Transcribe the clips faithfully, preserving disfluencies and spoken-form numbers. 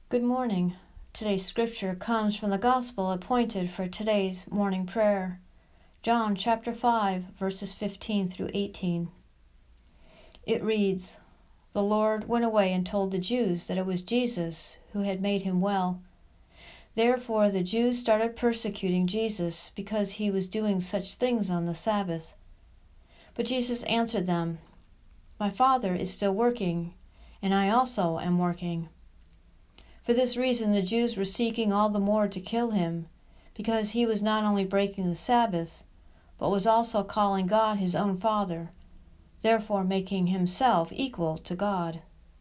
Good morning. Today's scripture comes from the gospel appointed for today's morning prayer, John chapter five, verses fifteen through eighteen. It reads, "The Lord went away and told the Jews that it was Jesus who had made him well. Therefore the Jews started persecuting Jesus because he was doing such things on the Sabbath. But Jesus answered them, 'My Father is still working, and I also am working.' For this reason the Jews were seeking all the more to kill him, because he was not only breaking the Sabbath, but was also calling God his own Father, therefore making himself equal to God."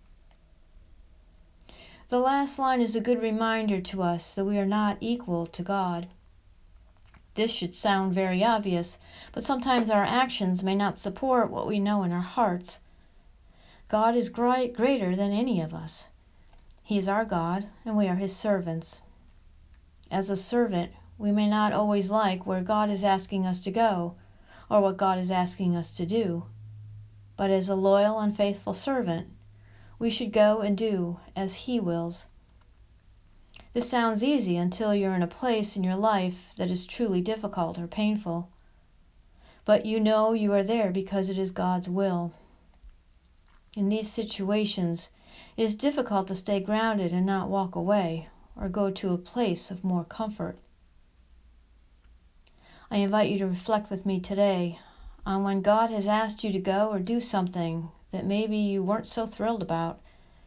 The last line is a good reminder to us that we are not equal to God. This should sound very obvious, but sometimes our actions may not support what we know in our hearts. God is greater than any of us. He is our God, and we are his servants. As a servant, we may not always like where God is asking us to go, or what God is asking us to do. But as a loyal and faithful servant, we should go and do as he wills. This sounds easy until you're in a place in your life that is truly difficult or painful. But you know you are there because it is God's will. In these situations, it is difficult to stay grounded and not walk away or go to a place of more comfort. I invite you to reflect with me today on when God has asked you to go or do something that maybe you weren't so thrilled about.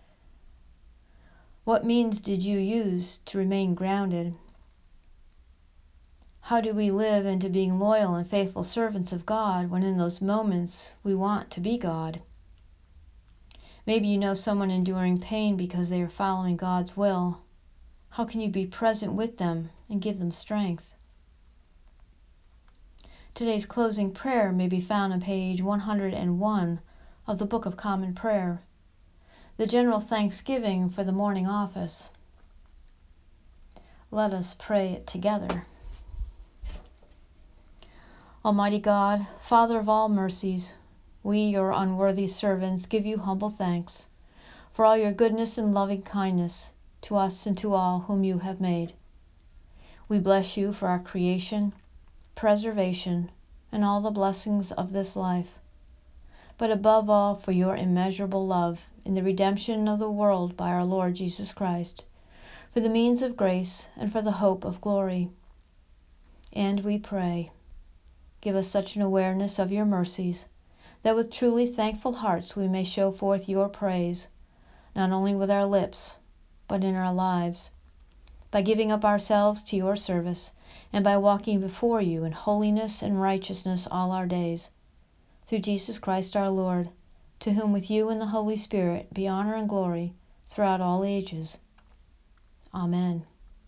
What means did you use to remain grounded? How do we live into being loyal and faithful servants of God when in those moments we want to be God? Maybe you know someone enduring pain because they are following God's will. How can you be present with them and give them strength? Today's closing prayer may be found on page one hundred one of the Book of Common Prayer, the general thanksgiving for the morning office. Let us pray it together. Almighty God, Father of all mercies, we, your unworthy servants, give you humble thanks for all your goodness and loving kindness to us and to all whom you have made. We bless you for our creation, preservation, and all the blessings of this life, but above all for your immeasurable love in the redemption of the world by our Lord Jesus Christ, for the means of grace and for the hope of glory. And we pray, give us such an awareness of your mercies that with truly thankful hearts we may show forth your praise, not only with our lips, but in our lives, by giving up ourselves to your service and by walking before you in holiness and righteousness all our days. Through Jesus Christ our Lord, to whom with you and the Holy Spirit be honor and glory throughout all ages. Amen.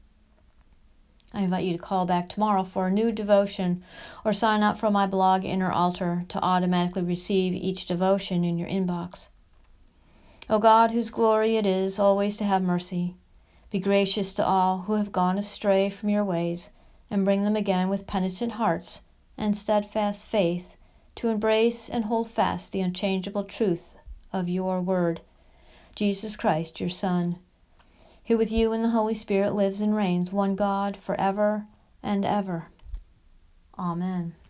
I invite you to call back tomorrow for a new devotion or sign up for my blog Inner Altar to automatically receive each devotion in your inbox. O God, whose glory it is always to have mercy, be gracious to all who have gone astray from your ways, and bring them again with penitent hearts and steadfast faith to embrace and hold fast the unchangeable truth of your word, Jesus Christ, your Son, who with you and the Holy Spirit lives and reigns, one God, forever and ever. Amen.